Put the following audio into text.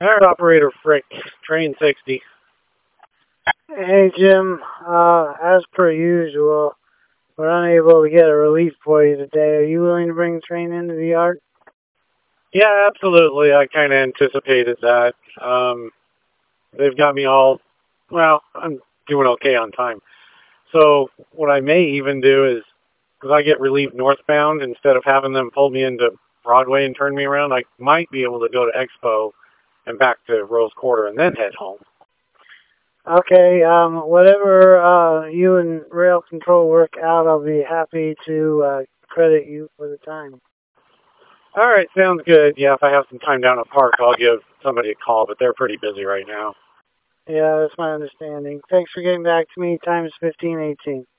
Air operator Frick, train 60. Hey Jim, as per usual, we're unable to get a relief for you today. Are you willing to bring the train into the yard? Yeah, absolutely. I kind of anticipated that. They've got me all, well, I'm doing okay on time. So what I may even do is, because I get relief northbound, instead of having them pull me into Broadway and turn me around, I might be able to go to Expo and back to Rose Quarter and then head home. Okay, whatever you and rail control work out, I'll be happy to credit you for the time. All right, sounds good. Yeah, if I have some time down at Park, I'll give somebody a call, but they're pretty busy right now. Yeah, that's my understanding. Thanks for getting back to me. Time is 15:18.